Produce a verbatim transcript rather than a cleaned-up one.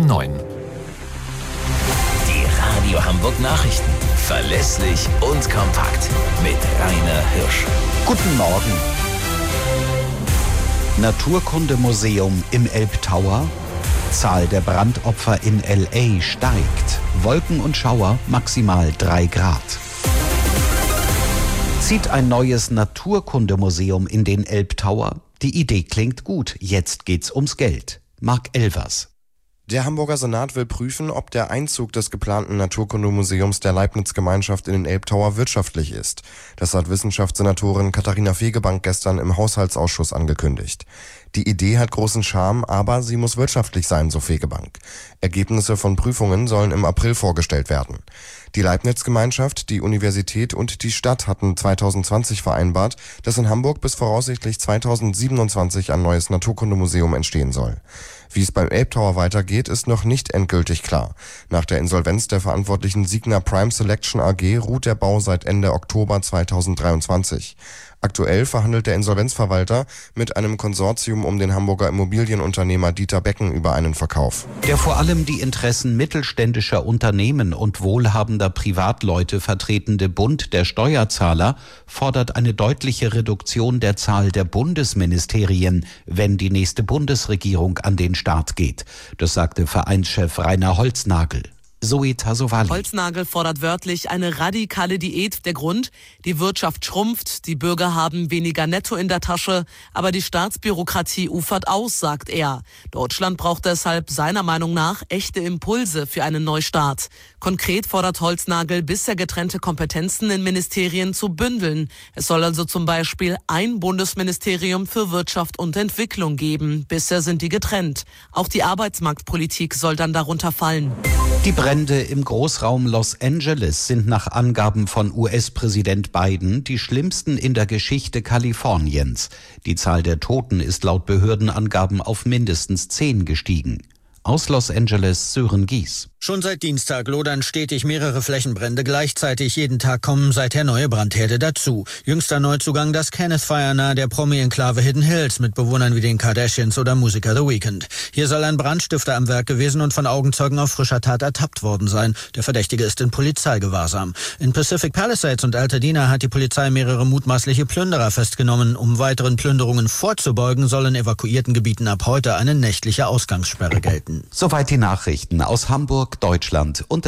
um neun. Die Radio Hamburg Nachrichten. Verlässlich und kompakt. Mit Rainer Hirsch. Guten Morgen. Naturkundemuseum im Elbtower. Zahl der Brandopfer in L A steigt. Wolken und Schauer maximal drei Grad. Zieht ein neues Naturkundemuseum in den Elbtower? Die Idee klingt gut. Jetzt geht's ums Geld. Marc Elvers. Der Hamburger Senat will prüfen, ob der Einzug des geplanten Naturkundemuseums der Leibniz-Gemeinschaft in den Elbtower wirtschaftlich ist. Das hat Wissenschaftssenatorin Katharina Fegebank gestern im Haushaltsausschuss angekündigt. Die Idee hat großen Charme, aber sie muss wirtschaftlich sein, so Fegebank. Ergebnisse von Prüfungen sollen im April vorgestellt werden. Die Leibniz-Gemeinschaft, die Universität und die Stadt hatten zweitausendzwanzig vereinbart, dass in Hamburg bis voraussichtlich zweitausendsiebenundzwanzig ein neues Naturkundemuseum entstehen soll. Wie es beim Elbtower weitergeht, ist noch nicht endgültig klar. Nach der Insolvenz der verantwortlichen Signa Prime Selection A G ruht der Bau seit Ende Oktober zweitausenddreiundzwanzig. Aktuell verhandelt der Insolvenzverwalter mit einem Konsortium um den Hamburger Immobilienunternehmer Dieter Becken über einen Verkauf. Der vor allem die Interessen mittelständischer Unternehmen und wohlhabender Privatleute vertretende Bund der Steuerzahler fordert eine deutliche Reduktion der Zahl der Bundesministerien, wenn die nächste Bundesregierung an den Start geht. Das sagte Vereinschef Rainer Holznagel. Zoe Tassovali. Holznagel fordert wörtlich eine radikale Diät. Der Grund: Die Wirtschaft schrumpft, die Bürger haben weniger Netto in der Tasche, aber die Staatsbürokratie ufert aus, sagt er. Deutschland braucht deshalb seiner Meinung nach echte Impulse für einen Neustart. Konkret fordert Holznagel, bisher getrennte Kompetenzen in Ministerien zu bündeln. Es soll also zum Beispiel ein Bundesministerium für Wirtschaft und Entwicklung geben. Bisher sind die getrennt. Auch die Arbeitsmarktpolitik soll dann darunter fallen. Die Brände im Großraum Los Angeles sind nach Angaben von U S-Präsident Biden die schlimmsten in der Geschichte Kaliforniens. Die Zahl der Toten ist laut Behördenangaben auf mindestens zehn gestiegen. Aus Los Angeles, Sören Gies. Schon seit Dienstag lodern stetig mehrere Flächenbrände gleichzeitig. Jeden Tag kommen seither neue Brandherde dazu. Jüngster Neuzugang das Kenneth Fire nahe der Promi-Enklave Hidden Hills mit Bewohnern wie den Kardashians oder Musiker The Weeknd. Hier soll ein Brandstifter am Werk gewesen und von Augenzeugen auf frischer Tat ertappt worden sein. Der Verdächtige ist in Polizeigewahrsam. In Pacific Palisades und Altadena hat die Polizei mehrere mutmaßliche Plünderer festgenommen. Um weiteren Plünderungen vorzubeugen, soll in evakuierten Gebieten ab heute eine nächtliche Ausgangssperre gelten. Soweit die Nachrichten aus Hamburg, Deutschland und